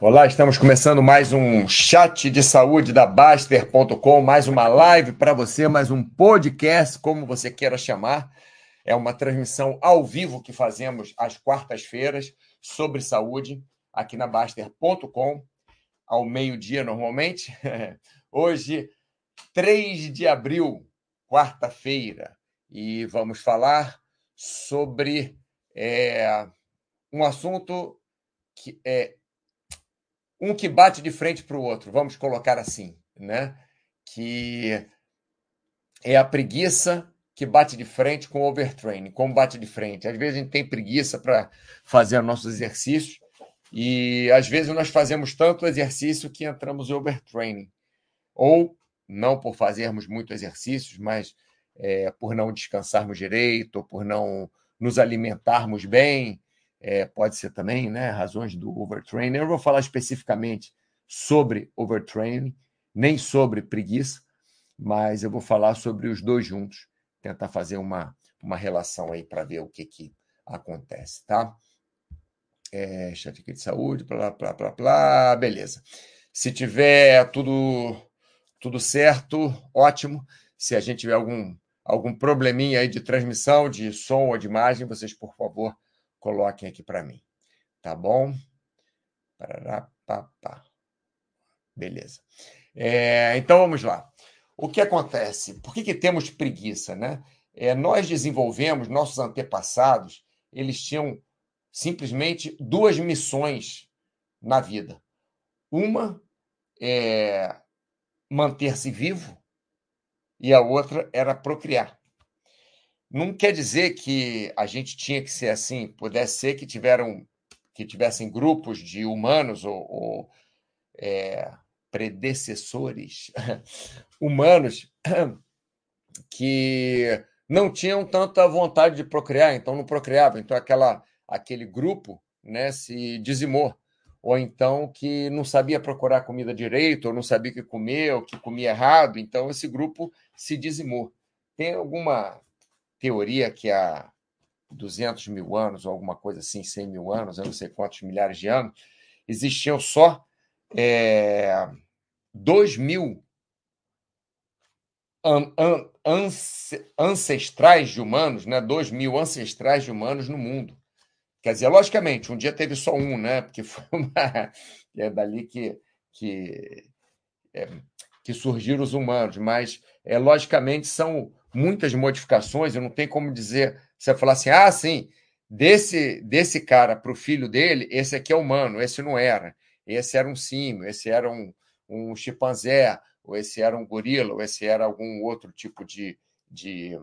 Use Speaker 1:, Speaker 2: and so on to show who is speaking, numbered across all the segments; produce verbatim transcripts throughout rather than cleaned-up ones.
Speaker 1: Olá, estamos começando mais um chat de saúde da Baster ponto com, mais uma live para você, mais um podcast, como você queira chamar. É uma transmissão ao vivo que fazemos às quartas-feiras sobre saúde, aqui na Baster ponto com, ao meio-dia normalmente. Hoje, três de abril, quarta-feira, e vamos falar sobre é, um assunto que é um que bate de frente para o outro, vamos colocar assim, né? Que é a preguiça que bate de frente com o overtraining. Como bate de frente? Às vezes a gente tem preguiça para fazer nossos exercícios e às vezes nós fazemos tanto exercício que entramos em overtraining. Ou não por fazermos muito exercícios, mas é, por não descansarmos direito, ou por não nos alimentarmos bem. É, pode ser também, né, razões do overtraining. Eu não vou falar especificamente sobre overtraining, nem sobre preguiça, mas eu vou falar sobre os dois juntos, tentar fazer uma, uma relação aí para ver o que, que acontece, tá? É, chat aqui de saúde, blá, blá, blá, blá, beleza. Se tiver tudo, tudo certo, ótimo. Se a gente tiver algum, algum probleminha aí de transmissão, de som ou de imagem, vocês, por favor, coloquem aqui para mim. Tá bom? Parará, pá, pá. Beleza. É, então, vamos lá. O que acontece? Por que, que temos preguiça, né? É, nós desenvolvemos, nossos antepassados, eles tinham simplesmente duas missões na vida. Uma é manter-se vivo e a outra era procriar. Não quer dizer que a gente tinha que ser assim, pudesse ser que tiveram que tivessem grupos de humanos ou, ou é, predecessores humanos que não tinham tanta vontade de procriar, então não procriavam. Então aquela, aquele grupo, né, se dizimou. Ou então que não sabia procurar comida direito, ou não sabia o que comer, ou que comia errado, então esse grupo se dizimou. Tem alguma teoria que há duzentos mil anos, ou alguma coisa assim, cem mil anos, eu não sei quantos milhares de anos, existiam só é, dois mil an, an, ancestrais de humanos, né? dois mil ancestrais de humanos no mundo. Quer dizer, logicamente, um dia teve só um, né? Porque foi uma, é dali que, que, é, que surgiram os humanos, mas, é, logicamente, são muitas modificações, eu não tenho como dizer, você falar assim, ah, sim, desse, desse cara para o filho dele, esse aqui é humano, esse não era, esse era um símio, esse era um, um chimpanzé, ou esse era um gorila, ou esse era algum outro tipo de, de,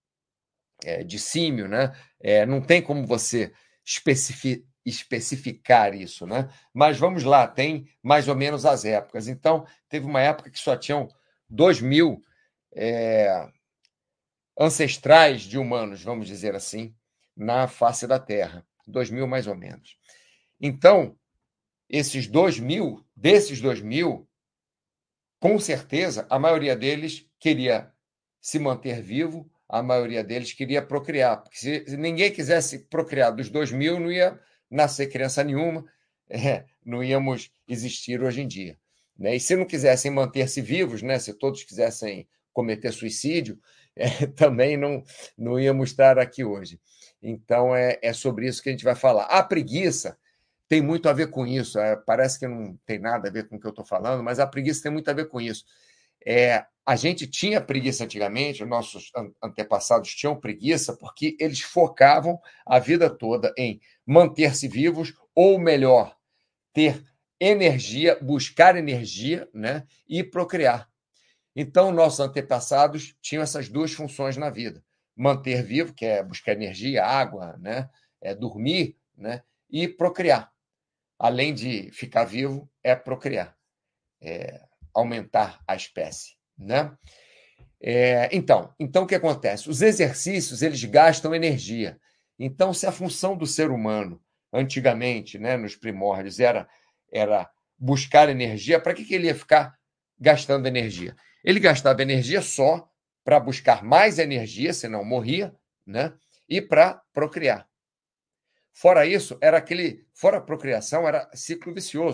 Speaker 1: é, de símio, né? É, não tem como você especificar especificar isso, né? Mas vamos lá, tem mais ou menos as épocas. Então, teve uma época que só tinham dois mil é, ancestrais de humanos, vamos dizer assim, na face da Terra. Dois mil mais ou menos. Então, esses dois mil, desses dois mil, com certeza, a maioria deles queria se manter vivo, a maioria deles queria procriar. Porque se ninguém quisesse procriar dos dois mil, não ia nascer criança nenhuma, é, não íamos existir hoje em dia. Né? E se não quisessem manter-se vivos, né, se todos quisessem cometer suicídio, é, também não, não íamos estar aqui hoje. Então, é, é sobre isso que a gente vai falar. A preguiça tem muito a ver com isso. É, parece que não tem nada a ver com o que eu estou falando, mas a preguiça tem muito a ver com isso. É, a gente tinha preguiça antigamente, os nossos antepassados tinham preguiça porque eles focavam a vida toda em manter-se vivos, ou melhor, ter energia, buscar energia, né, e procriar. Então, nossos antepassados tinham essas duas funções na vida: manter vivo, que é buscar energia, água, né, é dormir, né, e procriar. Além de ficar vivo, é procriar, é aumentar a espécie, né? É, então, então, o que acontece? Os exercícios, eles gastam energia. Então, se a função do ser humano, antigamente, né, nos primórdios, era, era buscar energia, para que, que ele ia ficar gastando energia? Ele gastava energia só para buscar mais energia, senão morria, né? E para procriar. Fora isso, era aquele. Fora a procriação, era ciclo vicioso.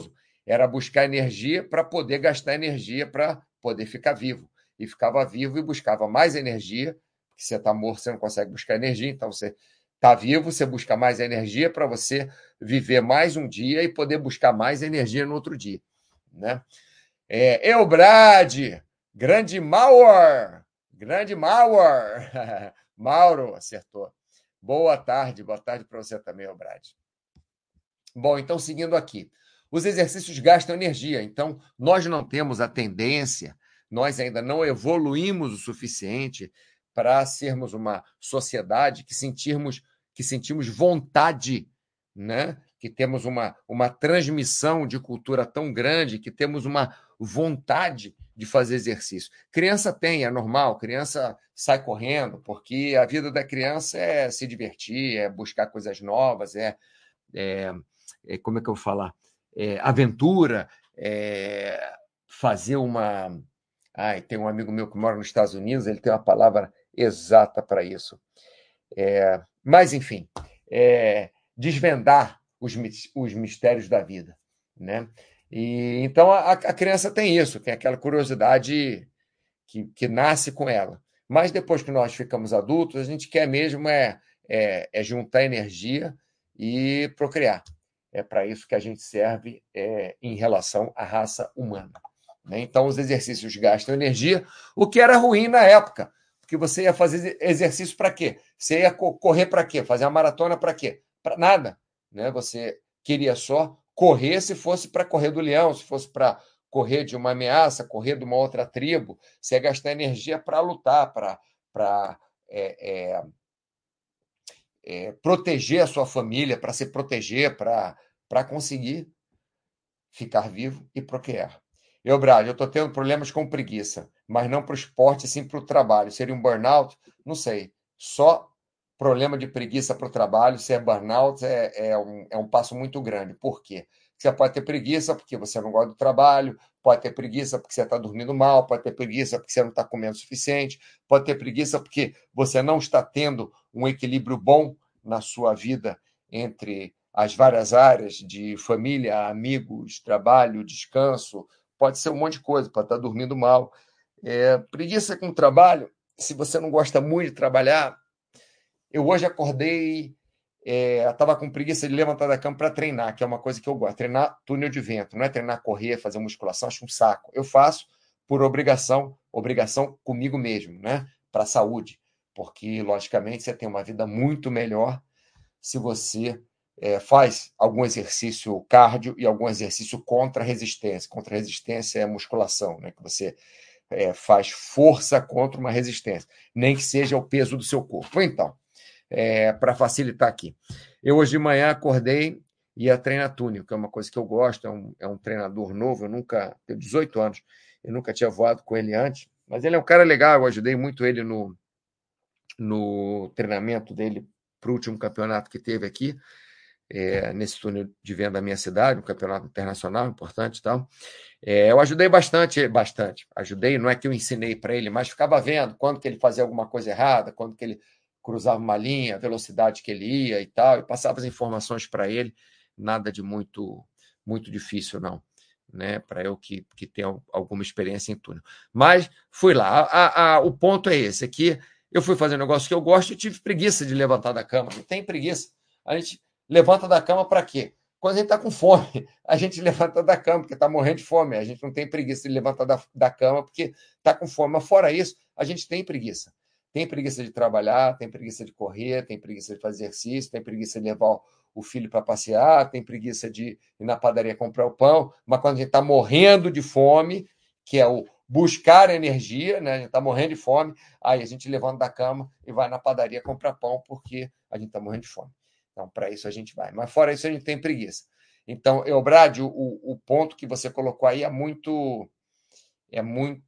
Speaker 1: era buscar energia para poder gastar energia para poder ficar vivo. E ficava vivo e buscava mais energia, porque você está morto, você não consegue buscar energia, então você está vivo, você busca mais energia para você viver mais um dia e poder buscar mais energia no outro dia. Né? É, Eubrade, grande Mauer, grande Mauer, Mauro, acertou. Boa tarde, boa tarde para você também, Eubrade. Bom, então, seguindo aqui. Os exercícios gastam energia, então nós não temos a tendência, nós ainda não evoluímos o suficiente para sermos uma sociedade que sentirmos, que sentimos vontade, né? Que temos uma, uma transmissão de cultura tão grande, que temos uma vontade de fazer exercício. Criança tem, é normal, criança sai correndo, porque a vida da criança é se divertir, é buscar coisas novas, é, é É, como é que eu vou falar? É, aventura, é, fazer uma. Ai, tem um amigo meu que mora nos Estados Unidos, ele tem uma palavra exata para isso. É, mas, enfim, é, desvendar os, os mistérios da vida. Né? E, então, a, a criança tem isso, tem aquela curiosidade que, que nasce com ela. Mas depois que nós ficamos adultos, a gente quer mesmo é, é, é juntar energia e procriar. É para isso que a gente serve é, em relação à raça humana. Né? Então, os exercícios gastam energia, o que era ruim na época, porque você ia fazer exercício para quê? Você ia correr para quê? Fazer uma maratona para quê? Para nada. Né? Você queria só correr se fosse para correr do leão, se fosse para correr de uma ameaça, correr de uma outra tribo, você ia gastar energia para lutar, para é, é, é, proteger a sua família, para se proteger, para conseguir ficar vivo e procriar. Eu, Brad, eu estou tendo problemas com preguiça, mas não para o esporte, sim para o trabalho. Seria um burnout? Não sei. Só problema de preguiça para o trabalho, se é burnout, é, é, um, é um passo muito grande. Por quê? Você pode ter preguiça porque você não gosta do trabalho, pode ter preguiça porque você está dormindo mal, pode ter preguiça porque você não está comendo o suficiente, pode ter preguiça porque você não está tendo um equilíbrio bom na sua vida entre as várias áreas de família, amigos, trabalho, descanso, pode ser um monte de coisa, pode estar dormindo mal. É, preguiça com trabalho, se você não gosta muito de trabalhar, eu hoje acordei, estava é, com preguiça de levantar da cama para treinar, que é uma coisa que eu gosto, treinar túnel de vento, não é treinar correr, fazer musculação, acho um saco. Eu faço por obrigação, obrigação comigo mesmo, né? Para a saúde, porque, logicamente, você tem uma vida muito melhor se você é, faz algum exercício cardio e algum exercício contra resistência. Contra resistência é musculação, né? Que você é, faz força contra uma resistência, nem que seja o peso do seu corpo. Então, é, para facilitar aqui, eu hoje de manhã acordei e ia treinar túnel, que é uma coisa que eu gosto, é um, é um treinador novo, eu nunca, tenho dezoito anos, eu nunca tinha voado com ele antes, mas ele é um cara legal, eu ajudei muito ele no, no treinamento dele para o último campeonato que teve aqui, é, nesse túnel de venda da minha cidade, um campeonato internacional importante e tal. É, eu ajudei bastante, bastante. Ajudei, não é que eu ensinei para ele, mas ficava vendo quando que ele fazia alguma coisa errada, quando que ele cruzava uma linha, a velocidade que ele ia e tal, e passava as informações para ele, nada de muito muito difícil, não. Né, para eu que, que tenho alguma experiência em túnel. Mas fui lá. A, a, o ponto é esse, aqui eu fui fazer um negócio que eu gosto e tive preguiça de levantar da cama. Não tem preguiça. A gente levanta da cama para quê? Quando a gente está com fome, a gente levanta da cama porque está morrendo de fome. A gente não tem preguiça de levantar da, da cama porque está com fome. Mas fora isso, a gente tem preguiça. Tem preguiça de trabalhar, tem preguiça de correr, tem preguiça de fazer exercício, tem preguiça de levar o filho para passear, tem preguiça de ir na padaria comprar o pão. Mas quando a gente está morrendo de fome, que é o buscar energia, né? A gente está morrendo de fome, aí a gente levanta da cama e vai na padaria comprar pão porque a gente está morrendo de fome. Então, para isso a gente vai. Mas fora isso, a gente tem preguiça. Então, Eubrade, o, o ponto que você colocou aí é muito, é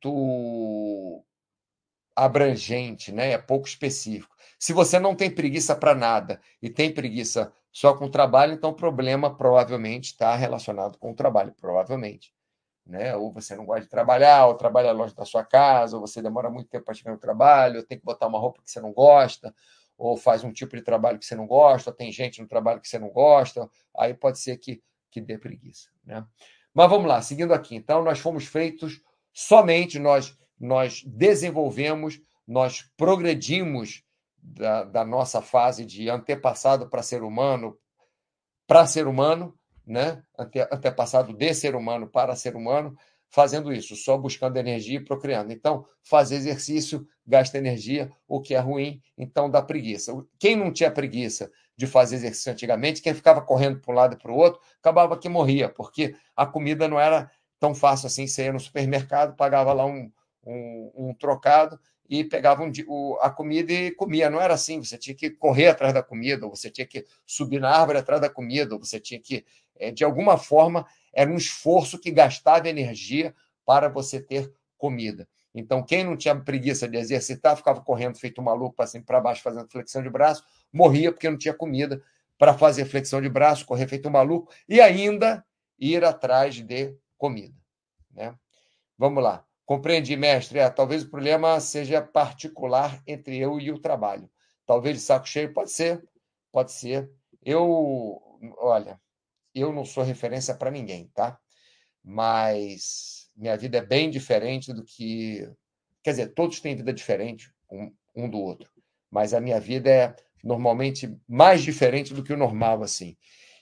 Speaker 1: muito abrangente, né? É pouco específico. Se você não tem preguiça para nada e tem preguiça só com o trabalho, então o problema provavelmente está relacionado com o trabalho, provavelmente. Né? Ou você não gosta de trabalhar, ou trabalha longe da sua casa, ou você demora muito tempo para chegar no trabalho, ou tem que botar uma roupa que você não gosta, ou faz um tipo de trabalho que você não gosta, ou tem gente no trabalho que você não gosta, aí pode ser que, que dê preguiça. Né? Mas vamos lá, seguindo aqui. Então, nós fomos feitos somente, nós, nós desenvolvemos, nós progredimos da, da nossa fase de antepassado para ser humano, para ser humano, né? Ante, antepassado de ser humano para ser humano, fazendo isso, só buscando energia e procriando. Então, fazer exercício gasta energia, o que é ruim, então dá preguiça. Quem não tinha preguiça de fazer exercício antigamente, quem ficava correndo para um lado e para o outro, acabava que morria, porque a comida não era tão fácil assim. Você ia no supermercado, pagava lá um, um, um trocado e pegava um, o, a comida e comia. Não era assim, você tinha que correr atrás da comida, ou você tinha que subir na árvore atrás da comida, ou você tinha que, de alguma forma, era um esforço que gastava energia para você ter comida. Então, quem não tinha preguiça de exercitar, ficava correndo feito um maluco para cima e para baixo, fazendo flexão de braço, morria porque não tinha comida para fazer flexão de braço, correr feito um maluco e ainda ir atrás de comida. Né? Vamos lá. Compreendi, mestre. É, talvez o problema seja particular entre eu e o trabalho. Talvez de saco cheio, pode ser, pode ser. Eu, olha, eu não sou referência para ninguém, tá? Mas minha vida é bem diferente do que... Quer dizer, todos têm vida diferente um, um do outro, mas a minha vida é normalmente mais diferente do que o normal, assim.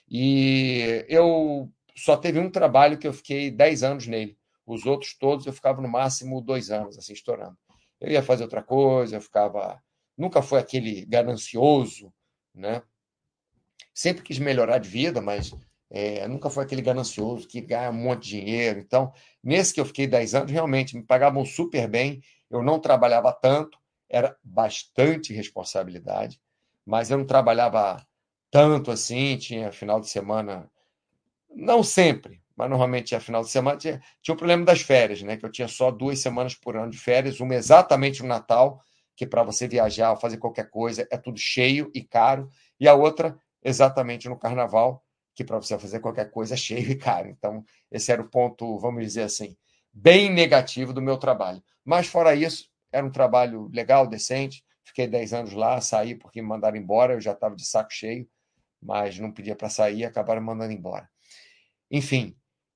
Speaker 1: E eu só teve um trabalho que eu fiquei dez anos nele. Os outros todos eu ficava no máximo dois anos, assim, estourando. Eu ia fazer outra coisa, eu ficava... Nunca foi aquele ganancioso, né? Sempre quis melhorar de vida, mas é, nunca foi aquele ganancioso que ganha um monte de dinheiro. Então, nesse que eu fiquei dez anos, realmente me pagavam super bem, eu não trabalhava tanto, era bastante responsabilidade, mas eu não trabalhava tanto assim, tinha final de semana, não sempre, mas normalmente tinha final de semana, tinha, tinha o problema das férias, né? Que eu tinha só duas semanas por ano de férias, uma exatamente no Natal, que para você viajar ou fazer qualquer coisa é tudo cheio e caro, e a outra exatamente no Carnaval, que para você fazer qualquer coisa é cheio e caro. Então, esse era o ponto, vamos dizer assim, bem negativo do meu trabalho. Mas, fora isso, era um trabalho legal, decente. Fiquei dez anos lá, saí porque me mandaram embora, eu já estava de saco cheio, mas não pedia para sair e acabaram me mandando embora. Enfim,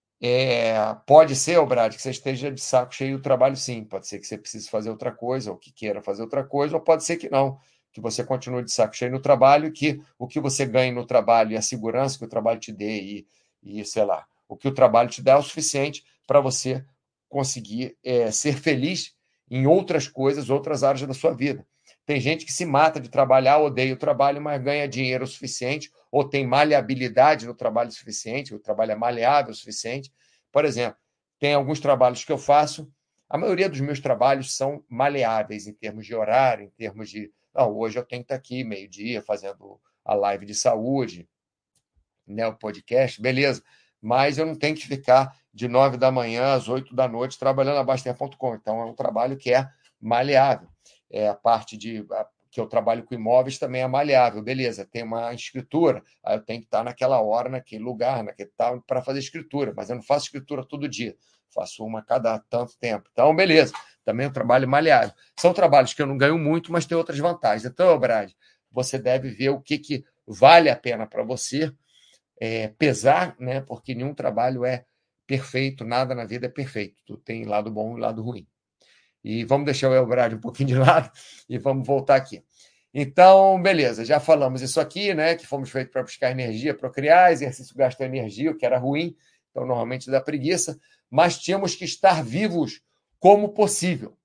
Speaker 1: é, pode ser, Brad, que você esteja de saco cheio do trabalho, sim. Pode ser que você precise fazer outra coisa, ou que queira fazer outra coisa, ou pode ser que não, que você continue de saco cheio no trabalho, que o que você ganha no trabalho e a segurança que o trabalho te dê, e, e sei lá, o que o trabalho te dá é o suficiente para você conseguir é, ser feliz em outras coisas, outras áreas da sua vida. Tem gente que se mata de trabalhar, odeia o trabalho, mas ganha dinheiro o suficiente, ou tem maleabilidade no trabalho suficiente, o trabalho é maleável o suficiente. Por exemplo, tem alguns trabalhos que eu faço, a maioria dos meus trabalhos são maleáveis em termos de horário, em termos de... Não, hoje eu tenho que estar aqui meio-dia fazendo a live de saúde, né, o podcast, beleza. Mas eu não tenho que ficar de nove da manhã às oito da noite trabalhando na Baster ponto com. Então, é um trabalho que é maleável. É a parte de... A, que eu trabalho com imóveis também é maleável, beleza, tem uma escritura, aí eu tenho que estar naquela hora, naquele lugar, naquele tal, para fazer escritura, mas eu não faço escritura todo dia, faço uma a cada tanto tempo. Então, beleza, também é um trabalho maleável. São trabalhos que eu não ganho muito, mas tem outras vantagens. Então, Brad, você deve ver o que, que vale a pena para você, é, pesar, né? Porque nenhum trabalho é perfeito, nada na vida é perfeito, tu tem lado bom e lado ruim. E vamos deixar o Elbrad um pouquinho de lado e vamos voltar aqui. Então, beleza, já falamos isso aqui, né? Que fomos feitos para buscar energia, procriar, exercício gasta energia, o que era ruim, então normalmente dá preguiça, mas tínhamos que estar vivos como possível.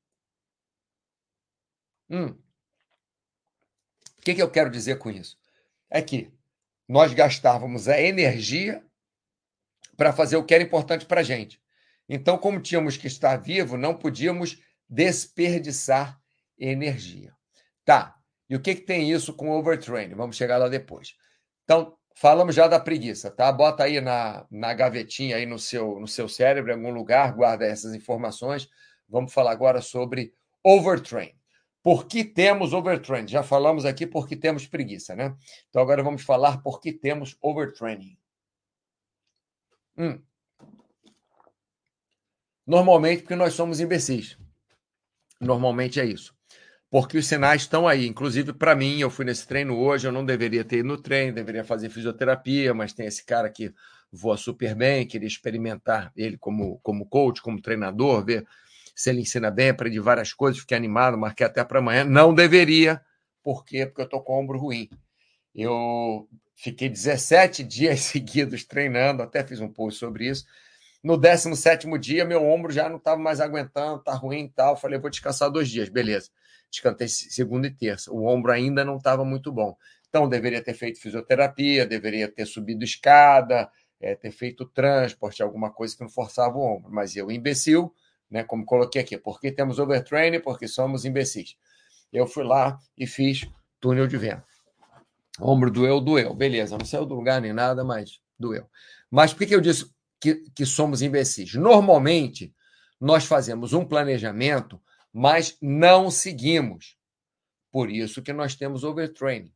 Speaker 1: Hum. O que, que eu quero dizer com isso? É que nós gastávamos a energia para fazer o que era importante para a gente. Então, como tínhamos que estar vivo, não podíamos desperdiçar energia. Tá, e o que, que tem isso com overtraining? Vamos chegar lá depois. Então, falamos já da preguiça, tá? Bota aí na, na gavetinha, aí no seu, no seu cérebro, em algum lugar, guarda essas informações. Vamos falar agora sobre overtraining. Por que temos overtraining? Já falamos aqui por que temos preguiça, né? Então, agora vamos falar por que temos overtraining. Hum. Normalmente porque nós somos imbecis. Normalmente é isso. Porque os sinais estão aí. Inclusive, para mim, eu fui nesse treino hoje, eu não deveria ter ido no treino, deveria fazer fisioterapia, mas tem esse cara que voa super bem, queria experimentar ele como, como coach, como treinador, ver se ele ensina bem, aprendi várias coisas, fiquei animado, marquei até para amanhã. Não deveria. Por quê? Porque eu estou com o ombro ruim. Eu fiquei dezessete dias seguidos treinando, até fiz um post sobre isso. No décimo sétimo dia, meu ombro já não estava mais aguentando, tá ruim e tal. Falei, vou descansar dois dias, beleza. Descansei segunda e terça. O ombro ainda não estava muito bom. Então, deveria ter feito fisioterapia, deveria ter subido escada, é, ter feito transporte, alguma coisa que não forçava o ombro. Mas eu, imbecil, né, como coloquei aqui, porque temos overtraining, porque somos imbecis. Eu fui lá e fiz túnel de vento. Ombro doeu, doeu. Beleza, não saiu do lugar nem nada, mas doeu. Mas por que eu disse que, que somos imbecis? Normalmente, nós fazemos um planejamento, mas não seguimos. Por isso que nós temos overtraining.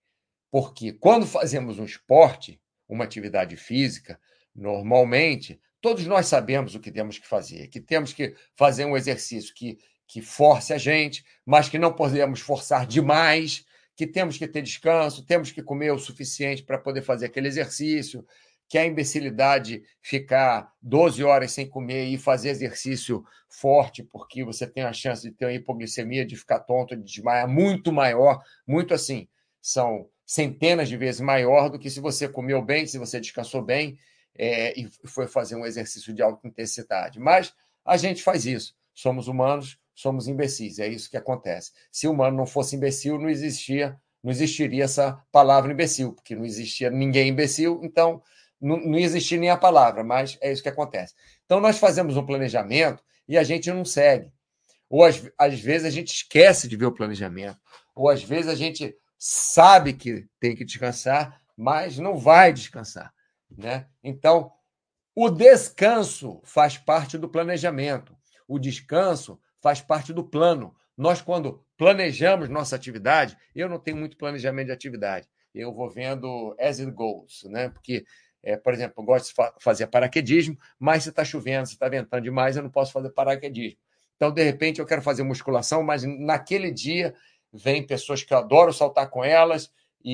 Speaker 1: Porque quando fazemos um esporte, uma atividade física, normalmente, todos nós sabemos o que temos que fazer, que temos que fazer um exercício que, que force a gente, mas que não podemos forçar demais, que temos que ter descanso, temos que comer o suficiente para poder fazer aquele exercício, que a imbecilidade ficar doze horas sem comer e fazer exercício forte, porque você tem a chance de ter uma hipoglicemia, de ficar tonto, de desmaiar, muito maior, muito assim, são centenas de vezes maior do que se você comeu bem, se você descansou bem é, e foi fazer um exercício de alta intensidade. Mas a gente faz isso. Somos humanos, somos imbecis. É isso que acontece. Se o humano não fosse imbecil, não existia, não existiria essa palavra imbecil, porque não existia ninguém imbecil, então não, não existia nem a palavra, mas é isso que acontece. Então nós fazemos um planejamento e a gente não segue. Ou às, às vezes a gente esquece de ver o planejamento, ou às vezes a gente sabe que tem que descansar, mas não vai descansar, né? Então, o descanso faz parte do planejamento. O descanso faz parte do plano. Nós, quando planejamos nossa atividade, eu não tenho muito planejamento de atividade. Eu vou vendo as it goes, né? Porque, é, por exemplo, eu gosto de fa- fazer paraquedismo, mas se está chovendo, se está ventando demais, eu não posso fazer paraquedismo. Então, de repente, eu quero fazer musculação, mas naquele dia vem pessoas que eu adoro saltar com elas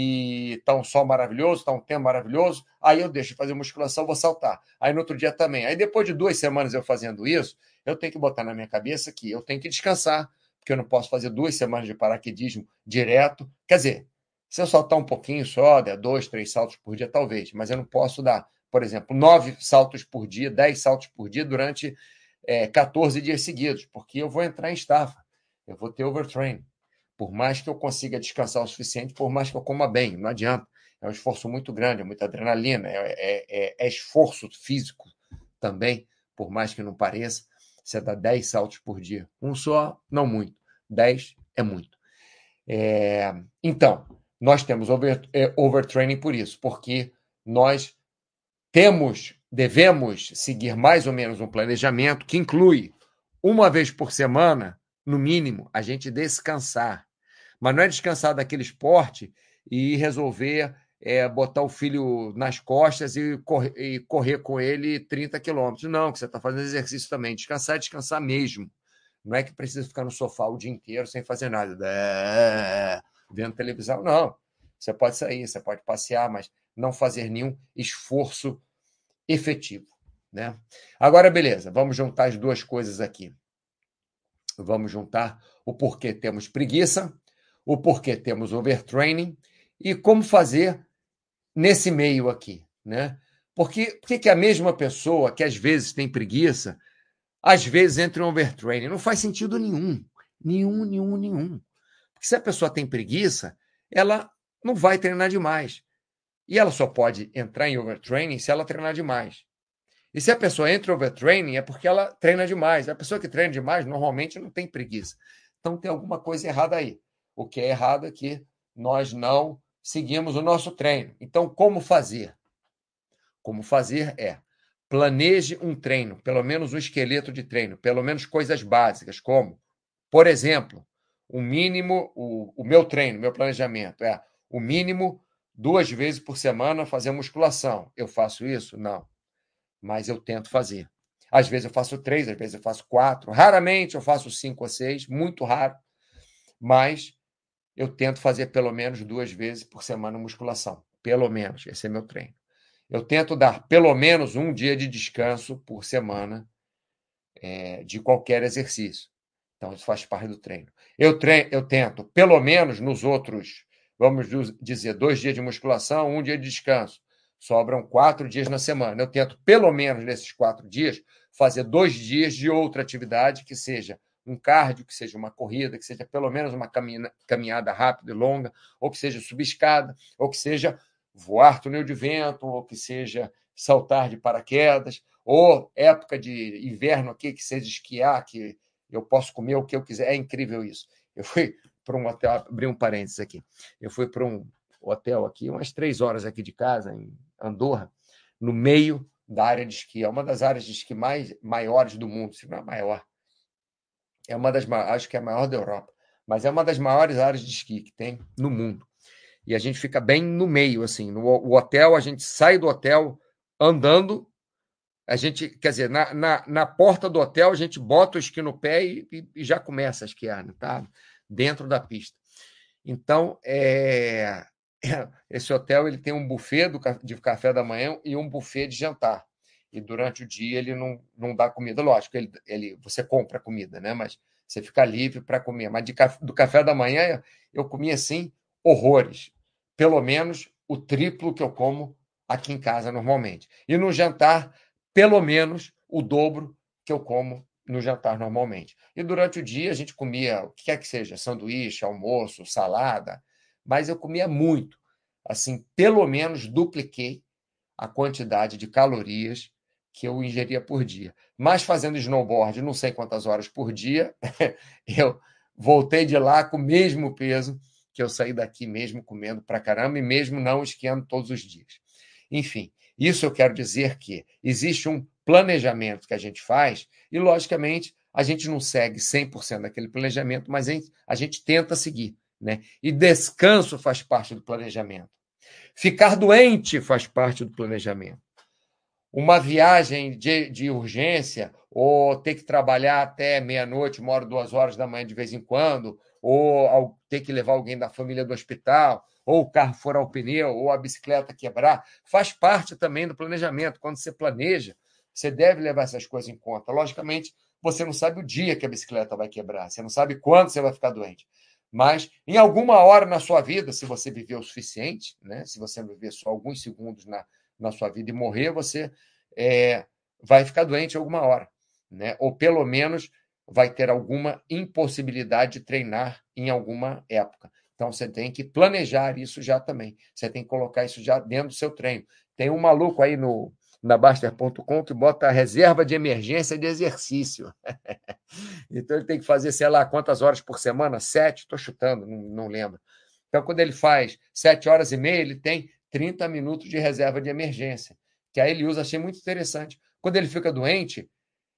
Speaker 1: e está um sol maravilhoso, está um tempo maravilhoso, aí eu deixo de fazer musculação, vou saltar. Aí no outro dia também. Aí depois de duas semanas eu fazendo isso, eu tenho que botar na minha cabeça que eu tenho que descansar, porque eu não posso fazer duas semanas de paraquedismo direto. Quer dizer, se eu saltar um pouquinho só, der dois, três saltos por dia, talvez, mas eu não posso dar, por exemplo, nove saltos por dia, dez saltos por dia durante é, quatorze dias seguidos, porque eu vou entrar em estafa, eu vou ter overtraining. Por mais que eu consiga descansar o suficiente, por mais que eu coma bem, não adianta. É um esforço muito grande, é muita adrenalina, é, é, é esforço físico também, por mais que não pareça. Você dá dez saltos por dia. Um só, não muito. dez é muito. É, então, nós temos over, é, overtraining por isso, porque nós temos, devemos seguir mais ou menos um planejamento que inclui, uma vez por semana, no mínimo, a gente descansar. Mas não é descansar daquele esporte e resolver é, botar o filho nas costas e correr, e correr com ele trinta quilômetros. Não, que você está fazendo exercício também. Descansar é descansar mesmo. Não é que precisa ficar no sofá o dia inteiro sem fazer nada, é, vendo televisão. Não. Você pode sair, você pode passear, mas não fazer nenhum esforço efetivo. Né? Agora, beleza, vamos juntar as duas coisas aqui. Vamos juntar o porquê temos preguiça, o porquê temos overtraining e como fazer nesse meio aqui, né? Porque, por que a mesma pessoa que às vezes tem preguiça, às vezes entra em overtraining? Não faz sentido nenhum. Nenhum, nenhum, nenhum. Porque se a pessoa tem preguiça, ela não vai treinar demais. E ela só pode entrar em overtraining se ela treinar demais. E se a pessoa entra em overtraining, é porque ela treina demais. A pessoa que treina demais, normalmente, não tem preguiça. Então, tem alguma coisa errada aí. O que é errado é que nós não seguimos o nosso treino. Então, como fazer? Como fazer é planeje um treino, pelo menos um esqueleto de treino, pelo menos coisas básicas, como, por exemplo, o mínimo, o, o meu treino, meu planejamento é o mínimo duas vezes por semana fazer musculação. Eu faço isso? Não. Mas eu tento fazer. Às vezes eu faço três, às vezes eu faço quatro. Raramente eu faço cinco ou seis, muito raro. Mas eu tento fazer pelo menos duas vezes por semana musculação. Pelo menos, esse é meu treino. eu tento dar pelo menos um dia de descanso por semana é, de qualquer exercício. Então, isso faz parte do treino. Eu, treino, eu tento, pelo menos nos outros, vamos dizer, dois dias de musculação, um dia de descanso. Sobram quatro dias na semana. Eu tento, pelo menos nesses quatro dias, fazer dois dias de outra atividade que seja um cardio, que seja uma corrida, que seja pelo menos uma caminhada rápida e longa, ou que seja subir escada, ou que seja voar túnel de vento, ou que seja saltar de paraquedas, ou época de inverno aqui, que seja esquiar, que eu posso comer o que eu quiser. É incrível isso. Eu fui para um hotel, abri um parênteses aqui, eu fui para um hotel aqui, umas três horas aqui de casa, em Andorra, no meio da área de esqui. É uma das áreas de esqui mais maiores do mundo, se não é a maior. É uma das, acho que é a maior da Europa, mas é uma das maiores áreas de esqui que tem no mundo. E a gente fica bem no meio, assim. No o hotel, a gente sai do hotel andando. A gente, quer dizer, na, na, na porta do hotel, a gente bota o esqui no pé e, e, e já começa a esquiar, né? Tá dentro da pista. Então, é, esse hotel ele tem um buffet do, de café da manhã e um buffet de jantar. E durante o dia ele não, não dá comida. Lógico, ele, ele, você compra comida, né? Mas você fica livre para comer. Mas de, do café da manhã eu comia, assim, horrores. Pelo menos o triplo que eu como aqui em casa normalmente. E no jantar, pelo menos o dobro que eu como no jantar normalmente. E durante o dia a gente comia o que quer que seja, sanduíche, almoço, salada, mas eu comia muito. Assim, pelo menos dupliquei a quantidade de calorias que eu ingeria por dia. Mas fazendo snowboard não sei quantas horas por dia, eu voltei de lá com o mesmo peso que eu saí daqui mesmo comendo pra caramba e mesmo não esquiando todos os dias. Enfim, isso eu quero dizer que existe um planejamento que a gente faz e, logicamente, a gente não segue cem por cento daquele planejamento, mas a gente, a gente tenta seguir, né? E descanso faz parte do planejamento. Ficar doente faz parte do planejamento. Uma viagem de, de urgência, ou ter que trabalhar até meia-noite, uma hora, duas horas da manhã de vez em quando, ou ter que levar alguém da família do hospital, ou o carro furar o pneu, ou a bicicleta quebrar, faz parte também do planejamento. Quando você planeja, você deve levar essas coisas em conta. Logicamente, você não sabe o dia que a bicicleta vai quebrar, você não sabe quando você vai ficar doente. Mas, em alguma hora na sua vida, se você viver o suficiente, né? Se você viver só alguns segundos na, na sua vida e morrer, você é, vai ficar doente alguma hora, né? Ou pelo menos vai ter alguma impossibilidade de treinar em alguma época. Então, você tem que planejar isso já também. Você tem que colocar isso já dentro do seu treino. Tem um maluco aí no, na Baster ponto com que bota a reserva de emergência de exercício. Então, ele tem que fazer, sei lá, quantas horas por semana? Sete? Estou chutando, não, não lembro. Então, quando ele faz sete horas e meia, ele tem trinta minutos de reserva de emergência, que aí ele usa, achei muito interessante. Quando ele fica doente,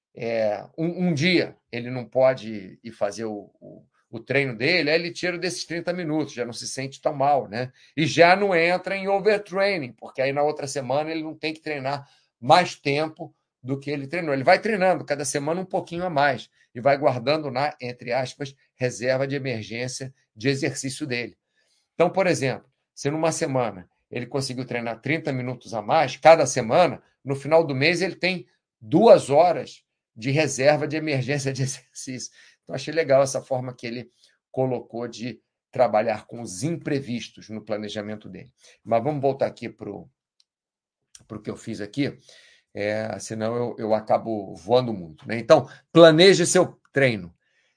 Speaker 1: é, um, um dia ele não pode ir fazer o, o, o treino dele, aí ele tira desses trinta minutos, já não se sente tão mal, né? E já não entra em overtraining, porque aí na outra semana ele não tem que treinar mais tempo do que ele treinou. Ele vai treinando cada semana um pouquinho a mais e vai guardando na, entre aspas, reserva de emergência de exercício dele. Então, por exemplo, se numa semana ele conseguiu treinar trinta minutos a mais, cada semana, no final do mês ele tem duas horas de reserva de emergência de exercício. Então, achei legal essa forma que ele colocou de trabalhar com os imprevistos no planejamento dele. Mas vamos voltar aqui para o que eu fiz aqui, é, senão eu, eu acabo voando muito, né? Então, planeje seu treino,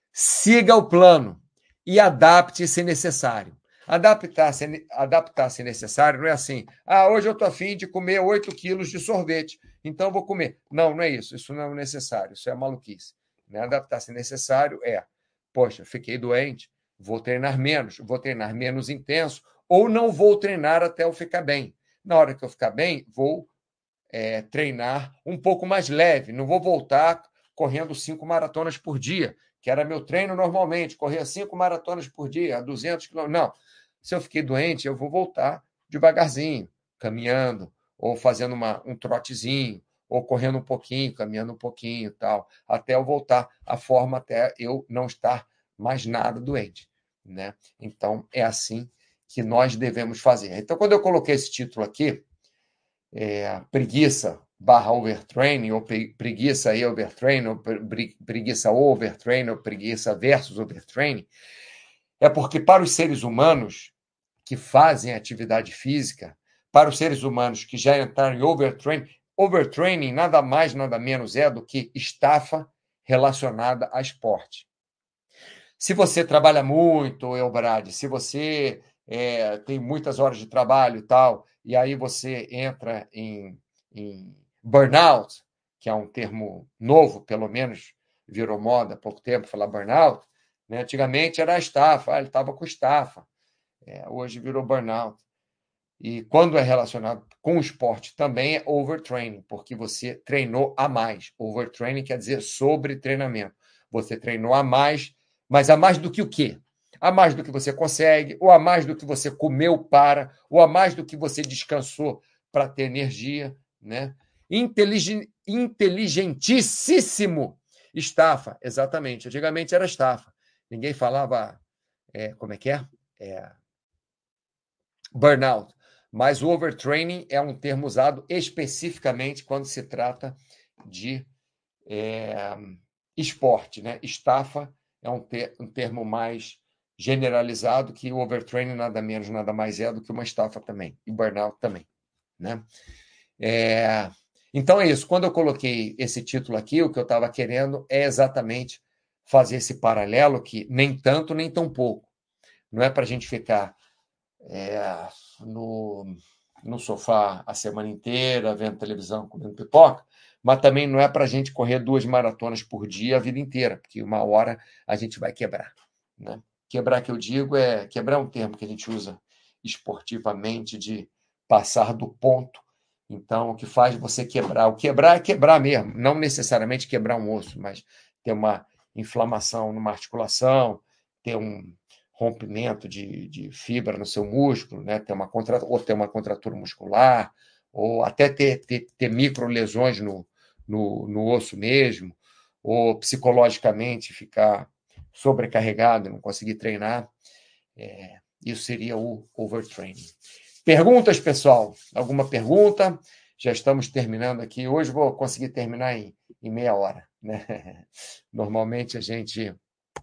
Speaker 1: siga o plano e adapte se necessário. Adaptar se, adaptar se necessário não é assim, ah, hoje eu estou afim de comer oito quilos de sorvete, então eu vou comer. Não, não é isso, isso não é necessário, isso é maluquice. Né? Adaptar se necessário é, poxa, fiquei doente, vou treinar menos, vou treinar menos intenso, ou não vou treinar até eu ficar bem. Na hora que eu ficar bem, vou é, treinar um pouco mais leve, não vou voltar correndo cinco maratonas por dia, que era meu treino normalmente, correr cinco maratonas por dia, a duzentos quilômetros. Não, se eu fiquei doente, eu vou voltar devagarzinho, caminhando, ou fazendo uma, um trotezinho, ou correndo um pouquinho, caminhando um pouquinho, tal, até eu voltar à forma, até eu não estar mais nada doente. Né? Então, é assim que nós devemos fazer. Então, quando eu coloquei esse título aqui, é, preguiça barra overtraining, ou preguiça e overtraining, ou preguiça overtraining, ou preguiça versus overtraining, é porque para os seres humanos que fazem atividade física, para os seres humanos que já entraram em overtraining, overtraining nada mais, nada menos é do que estafa relacionada a esporte. Se você trabalha muito, Elbrad, se você é, tem muitas horas de trabalho e tal, e aí você entra em, em burnout, que é um termo novo, pelo menos virou moda há pouco tempo falar burnout, né? Antigamente era a estafa, ah, ele estava com estafa, é, hoje virou burnout. E quando é relacionado com o esporte também é overtraining, porque você treinou a mais. Overtraining quer dizer sobre treinamento. Você treinou a mais, mas a mais do que o quê? A mais do que você consegue, ou a mais do que você comeu para, ou a mais do que você descansou para ter energia, né? Inteligen... Inteligentíssimo estafa, exatamente. Antigamente era estafa. Ninguém falava, é, como é que é? É burnout. Mas o overtraining é um termo usado especificamente quando se trata de é, esporte, né? Estafa é um, ter, um termo mais generalizado, que o overtraining nada menos, nada mais é do que uma estafa também, e burnout também, né? É, então é isso. Quando eu coloquei esse título aqui, o que eu estava querendo é exatamente fazer esse paralelo que nem tanto, nem tão pouco. Não é para a gente ficar é, no, no sofá a semana inteira, vendo televisão, comendo pipoca, mas também não é para a gente correr duas maratonas por dia a vida inteira, porque uma hora a gente vai quebrar, né? Quebrar, que eu digo, é quebrar é um termo que a gente usa esportivamente de passar do ponto. Então, o que faz você quebrar? O quebrar é quebrar mesmo, não necessariamente quebrar um osso, mas ter uma inflamação numa articulação, ter um rompimento de, de fibra no seu músculo, né? ter uma contra, ou ter uma contratura muscular, ou até ter, ter, ter micro-lesões no, no, no osso mesmo, ou psicologicamente ficar sobrecarregado, não conseguir treinar. É, isso seria o overtraining. Perguntas, pessoal? Alguma pergunta? Já estamos terminando aqui. Hoje vou conseguir terminar em, em meia hora, né? Normalmente a gente...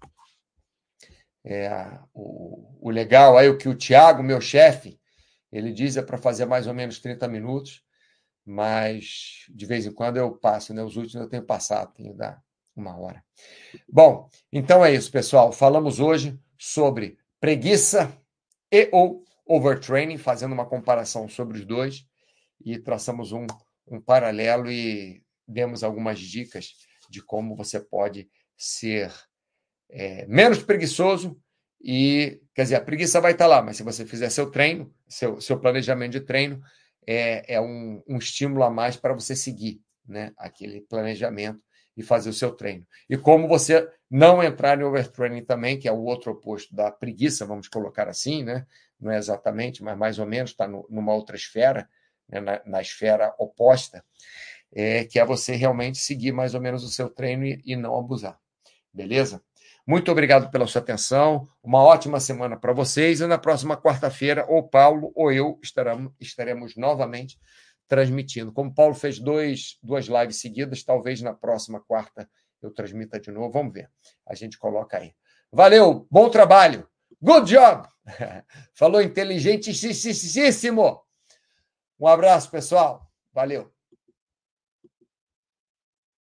Speaker 1: É, o, o legal aí, o que o Tiago, meu chefe, ele diz é para fazer mais ou menos trinta minutos, mas de vez em quando eu passo, né? Os últimos eu tenho passado, tenho dar uma hora. Bom, então é isso, pessoal. Falamos hoje sobre preguiça e ou overtraining, fazendo uma comparação sobre os dois, e traçamos um, um paralelo e demos algumas dicas de como você pode ser é, menos preguiçoso e, quer dizer, a preguiça vai estar lá, mas se você fizer seu treino, seu, seu planejamento de treino, é, é um, um estímulo a mais para você seguir, né, aquele planejamento e fazer o seu treino. E como você não entrar em overtraining também, que é o outro oposto da preguiça, vamos colocar assim, né? Não é exatamente, mas mais ou menos está numa outra esfera, né? na, na esfera oposta, é, que é você realmente seguir mais ou menos o seu treino e, e não abusar. Beleza? Muito obrigado pela sua atenção, uma ótima semana para vocês, e na próxima quarta-feira, ou Paulo ou eu estaremos, estaremos novamente transmitindo. Como o Paulo fez dois, duas lives seguidas, talvez na próxima quarta eu transmita de novo, vamos ver. A gente coloca aí. Valeu, bom trabalho, good job! Falou inteligentíssimo! Um abraço, pessoal, valeu!